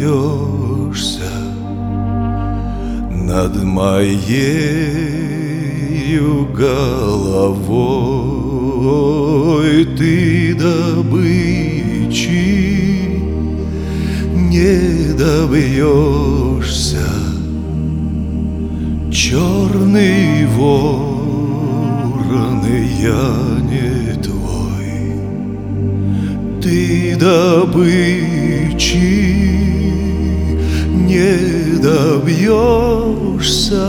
смеешься над моею головой. Ты добычи не добьешься, черный ворон, я не твой. Ты добычи не добьешься,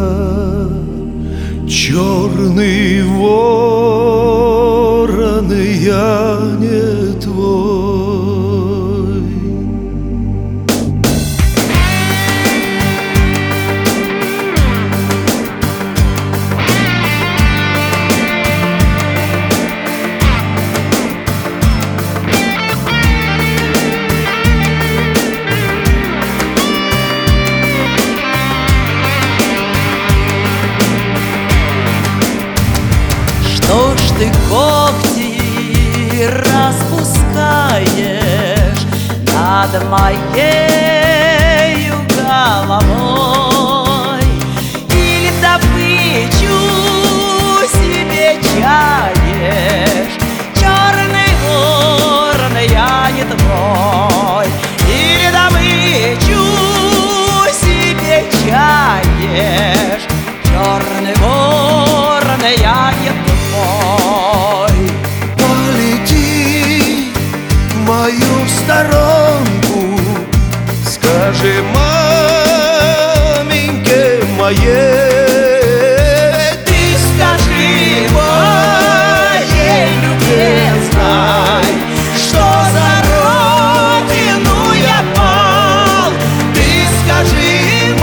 черный ворон, я не твой. Что ж ты когти распускаешь над моею головой? Или добычу себе чаешь, черный ворон, я не твой? Или добычу себе чаешь, черный ворон, я не твой? Полети в мою сторонку, скажи маменьке моей. Ты скажи моей любезной, что за родину я пал. Ты скажи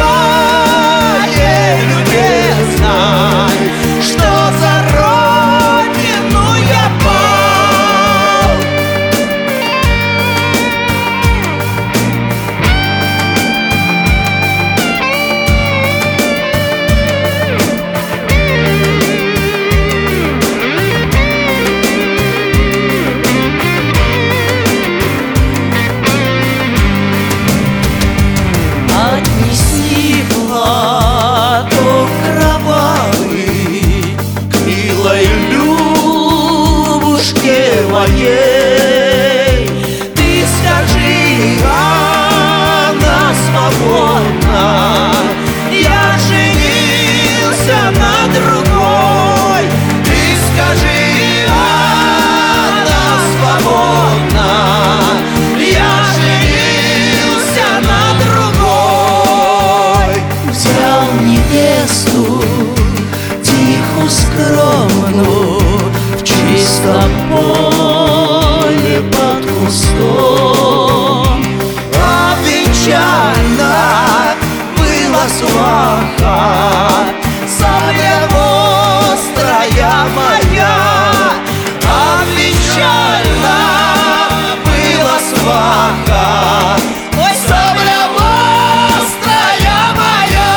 моей любезной, что за родину я пал. Отнеси платок кровавый к милой Любушке моей. Ты скажи, она свободна, я женился на другой. Ты скажи, она свободна, я женился на другой. Взял невесту тихую, скромную, в чистом поле под кустом. А печально была сваха, сабля острая моя. А печально была сваха, ой, сабля острая моя.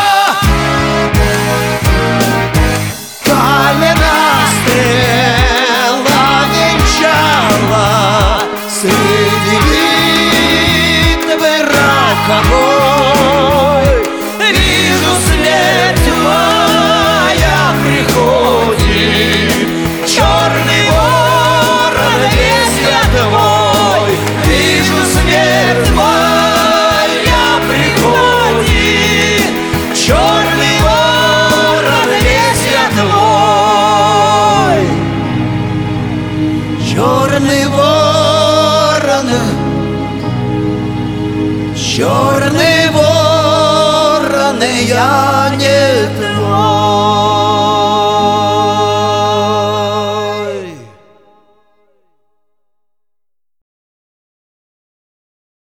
Колена стрела венчала среди битвы роковой. Вижу, смерть моя приходит, черный ворон, весь я твой. Вижу, смерть моя приходит, черный ворон, весь я твой. Черный ворон, черный ворон, я